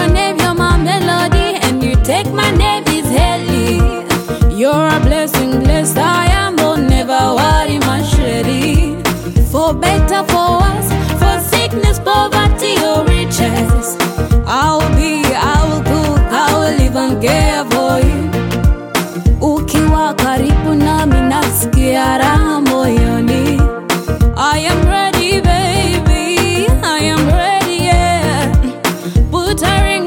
name, you're my melody, and you take my name is Heli. You're a blessing, blessed I am, but never worry my shady. For better, for worse, for sickness, poverty, or riches, I will cook, I will live and care for you. Ukiwa karibu nami nasikia raha moyoni. I am ready, baby, I am ready, yeah. Put a ring